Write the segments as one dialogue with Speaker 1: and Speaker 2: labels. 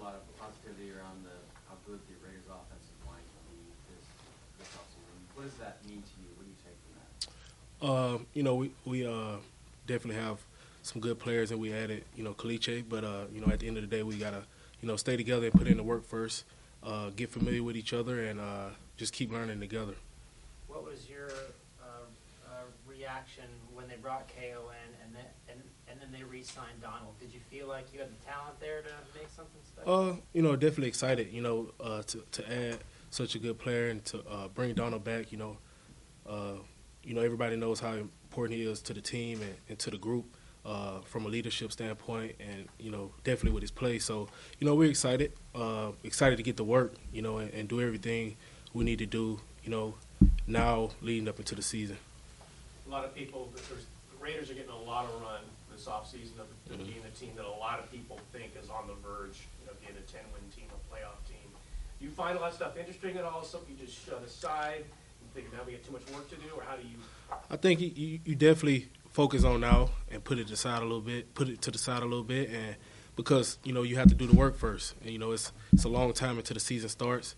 Speaker 1: lot of positivity around how good the Raiders' offensive line can be this offseason. What does that mean to you? What do you take from that?
Speaker 2: We definitely have some good players, and we added, Caliche. But at the end of the day, we gotta, stay together and put in the work first, get familiar with each other, and just keep learning together.
Speaker 3: What was your reaction when they brought KO in, and then they re-signed Donald? Did you feel like you had the talent there to make something special?
Speaker 2: Definitely excited. To add such a good player and to bring Donald back. Everybody knows how important he is to the team and to the group from a leadership standpoint, and definitely with his play. So we're excited to get to work, and do everything we need to do, now leading up into the season.
Speaker 4: A lot of people, the Raiders are getting a lot of run this offseason of being a team that a lot of people think is on the verge of being a 10-win team, a playoff team. Do you find a lot of stuff interesting at all? Something you just shut aside and think, now we got too much work to do, or how do you?
Speaker 2: I think you definitely focus on now and put it to the side a little bit, and because you have to do the work first, and it's a long time until the season starts.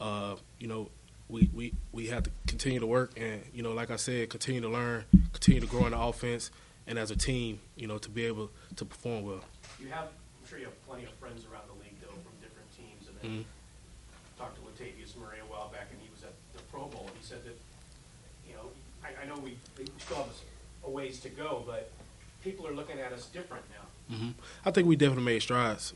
Speaker 2: We have to continue to work, and like I said, continue to learn, continue to grow in the offense, and as a team, to be able to perform well.
Speaker 4: I'm sure you have plenty of friends around the league though from different teams, and then talked to Latavius Murray a while back, and he was at the Pro Bowl, and he said that I know we still have a ways to go, but people are looking at us different now.
Speaker 2: I think we definitely made strides.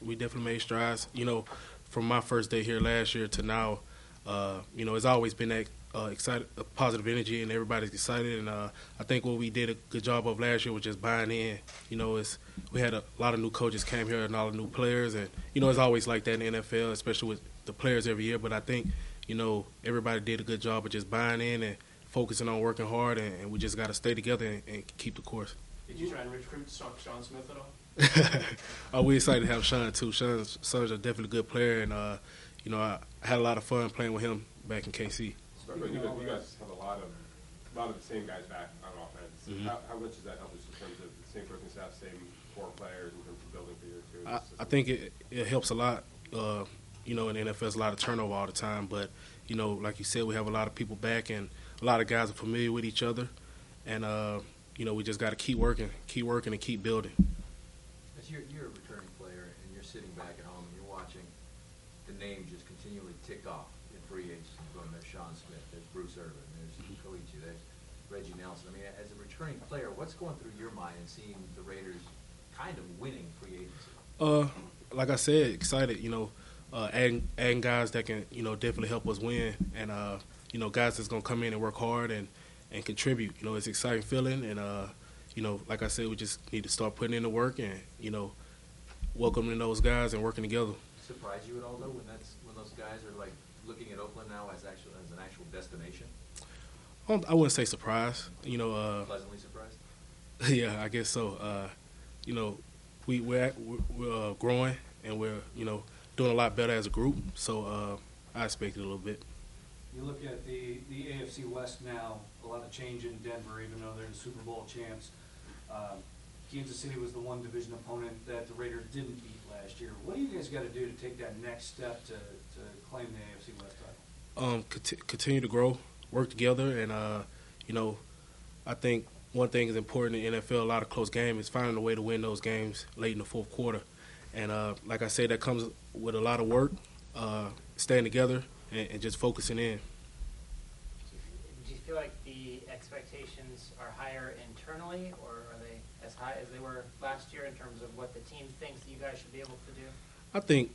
Speaker 2: From my first day here last year to now. It's always been that excited, positive energy, and everybody's excited. And I think what we did a good job of last year was just buying in. We had a lot of new coaches came here and a lot of new players, and it's always like that in the NFL, especially with the players every year. But I think everybody did a good job of just buying in and focusing on working hard, and we just got to stay together and keep the course.
Speaker 4: Did you try and recruit Sean Smith at all?
Speaker 2: We're excited to have Sean too. Sean's a definitely good player, and I had a lot of fun playing with him back in KC.
Speaker 5: You guys have a lot of the same guys back on offense. How much does that help us in terms of the same coaching staff, same core players in terms of building for year two?
Speaker 2: I think it helps a lot. In the NFL, there's a lot of turnover all the time, but like you said, we have a lot of people back, and a lot of guys are familiar with each other, and we just got to keep working, and keep building.
Speaker 6: As you're a returning player, and you're sitting back at home, and you're watching the name just continually tick off in free agency. There's Sean Smith, there's Bruce Irvin, there's Caliche, there's Reggie Nelson. I mean, as a returning player, what's going through your mind in seeing the Raiders kind of winning free agency?
Speaker 2: Like I said, excited. Adding guys that can definitely help us win, and guys that's gonna come in and work hard and contribute. It's an exciting feeling, and like I said, we just need to start putting in the work and welcoming those guys and working together.
Speaker 6: Surprise you at all though when those guys are like looking at Oakland now as an actual destination?
Speaker 2: I wouldn't say surprise.
Speaker 6: Pleasantly surprised?
Speaker 2: Yeah, I guess so. We're growing, and we're doing a lot better as a group. So I expect it a little bit.
Speaker 7: You look at the AFC West now, a lot of change in Denver, even though they're the Super Bowl champs. Kansas City was the one division opponent that the Raiders didn't beat last year. What do you guys got to do to take that next step to claim the AFC West title?
Speaker 2: Continue to grow, work together, and I think one thing is important in the NFL. A lot of close games is finding a way to win those games late in the fourth quarter, and like I said, that comes with a lot of work, staying together, and just focusing in.
Speaker 3: Do you feel like the expectations are higher internally, or are they as high as they were last year in terms of what the team thinks that you guys should be able to do?
Speaker 2: I think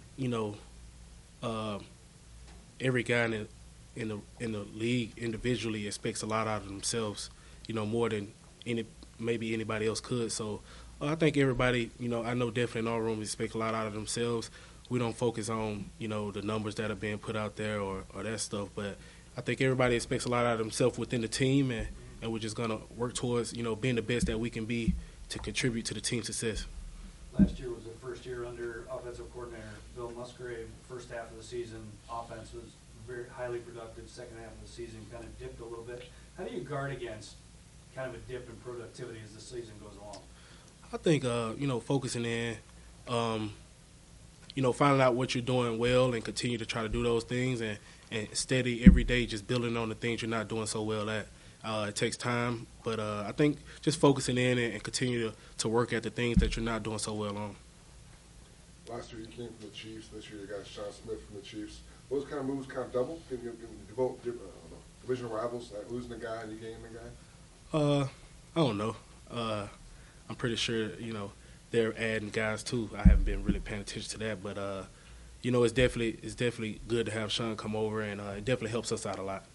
Speaker 2: every guy in the league individually expects a lot out of themselves, more than maybe anybody else could. So I think everybody, I know definitely in our room expect a lot out of themselves. We don't focus on the numbers that are being put out there or that stuff, but I think everybody expects a lot out of themselves within the team, and we're just gonna work towards being the best that we can be to contribute to the team's success.
Speaker 7: Last year was the first year under offensive coordinator Bill Musgrave. First half of the season, offense was very highly productive. Second half of the season kind of dipped a little bit. How do you guard against kind of a dip in productivity as the season goes along?
Speaker 2: I think focusing in, finding out what you're doing well and continue to try to do those things and steady every day, just building on the things you're not doing so well at. It takes time, but I think just focusing in and continue to work at the things that you're not doing so well on.
Speaker 8: Last year you came from the Chiefs. This year you got Sean Smith from the Chiefs. Those kind of moves kind of double? Can you devote division rivals, like losing a guy and you gaining a guy?
Speaker 2: I don't know. I'm pretty sure, they're adding guys too. I haven't been really paying attention to that, but it's definitely good to have Sean come over, and it definitely helps us out a lot.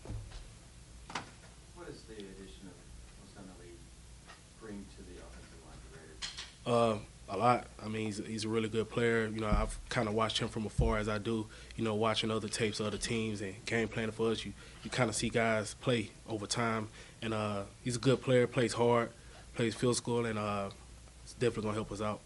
Speaker 1: What does the addition of Osunlele bring to the offensive line of the Raiders?
Speaker 2: A lot. I mean, he's a really good player. I've kind of watched him from afar as I do, watching other tapes of other teams and game planning for us. You kind of see guys play over time, and he's a good player, plays hard, plays physical, and it's definitely going to help us out.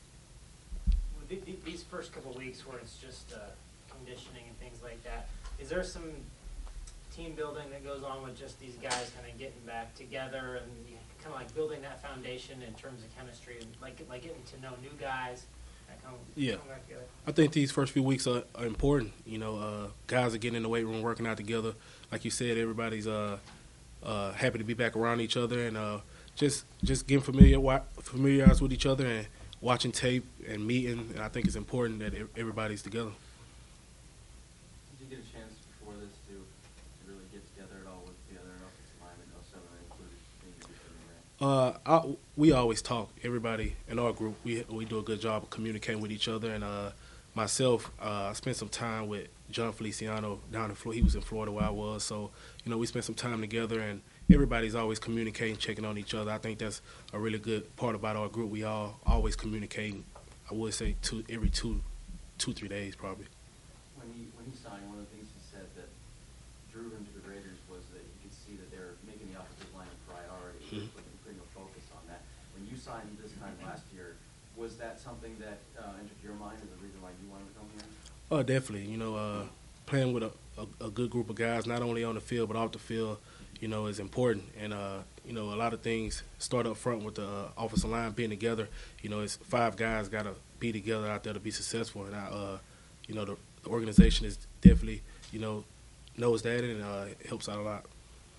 Speaker 3: These first couple weeks where it's just conditioning and things like that, is there some team building that goes on with just these guys kind of getting back together and kind of like building that foundation in terms of chemistry and like getting to know new guys?
Speaker 2: Yeah,
Speaker 3: come back together?
Speaker 2: I think these first few weeks are important. Guys are getting in the weight room, working out together. Like you said, everybody's happy to be back around each other and just getting familiarized with each other and watching tape and meeting. And I think it's important that everybody's together.
Speaker 1: Did you get a chance before this to really get together at all with the other offensive linemen, Osunlele included, maybe before that?
Speaker 2: We always talk. Everybody in our group, we do a good job of communicating with each other. And myself, I spent some time with John Feliciano down in Florida. He was in Florida where I was. So, we spent some time together, and everybody's always communicating, checking on each other. I think that's a really good part about our group. We all always communicating. I would say every 2-3 days probably.
Speaker 1: When he signed, one of the things he said that drew him to the Raiders was that he could see that they were making the offensive line a priority, putting a focus on that. When you signed this time last year, was that something that entered your mind as a reason why you wanted to come here?
Speaker 2: Oh, definitely. Playing with a good group of guys, not only on the field but off the field, is important. And, a lot of things start up front with the offensive line being together. It's 5 guys got to be together out there to be successful. And, the organization is definitely, knows that, and it helps out a lot.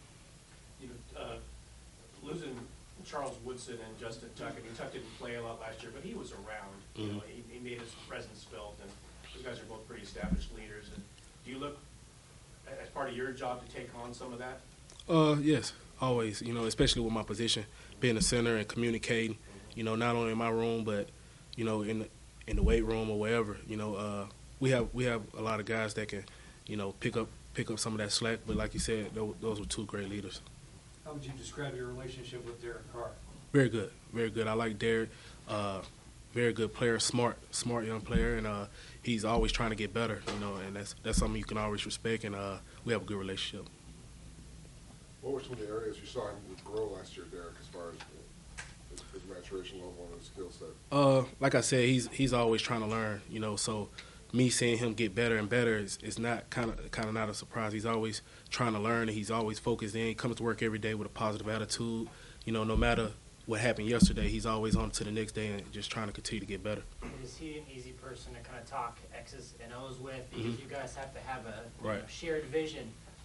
Speaker 4: Losing Charles Woodson and Justin Tuck, Tuck didn't play a lot last year, but he was around. He made his presence felt, and those guys are both pretty established leaders. And do you look, as part of your job, to take on some of that?
Speaker 2: Yes, always. Especially with my position, being a center and communicating. Not only in my room, but in the weight room or wherever. We have a lot of guys that can, pick up some of that slack. But like you said, those were 2 great leaders.
Speaker 7: How would you describe your relationship with Derek Carr?
Speaker 2: Very good, very good. I like Derek. Very good player, smart young player, and he's always trying to get better. And that's something you can always respect. And we have a good relationship.
Speaker 8: What were some of the areas you saw him grow last year, Derek, as far as his maturation level and his skill set?
Speaker 2: Like I said, he's always trying to learn. So me seeing him get better and better is not kind of not a surprise. He's always trying to learn, and he's always focused in. He comes to work every day with a positive attitude. No matter what happened yesterday, he's always on to the next day and just trying to continue to get better.
Speaker 3: Is he an easy person to kind of talk X's and O's with? Because you guys have to have a shared vision.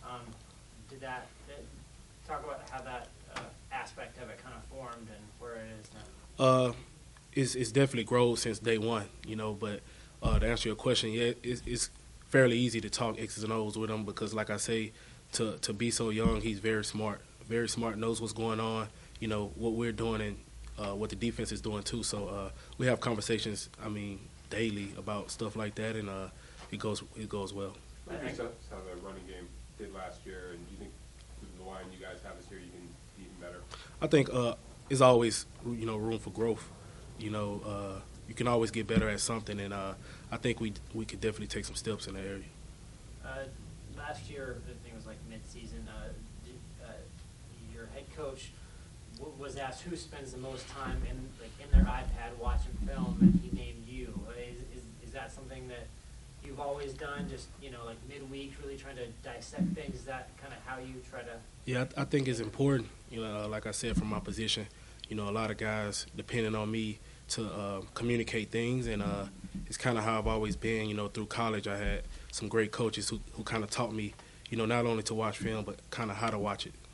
Speaker 3: Talk about how that aspect of it kind of formed and where it is now.
Speaker 2: It's definitely grown since day one, but to answer your question, yeah, it's fairly easy to talk X's and O's with him because, like I say, to be so young, he's very smart, knows what's going on, what we're doing and what the defense is doing too. So we have conversations, daily about stuff like that, and it goes well.
Speaker 5: What do you think how the running game did last year, and do you think with the line you guys have this year, you can be even better?
Speaker 2: I think it's always room for growth. You can always get better at something, and I think we could definitely take some steps in that area.
Speaker 3: Last year, I think it was like mid-season, your head coach was asked who spends the most time in their iPad watching film, and he named you. Is that something that you've always done, just like midweek, really trying to dissect things? Is that kind of how you try to?
Speaker 2: Yeah, I think it's important. Like I said, from my position, a lot of guys depending on me to communicate things, and it's kind of how I've always been. You know, through college, I had some great coaches who kind of taught me, you know, not only to watch film but kind of how to watch it.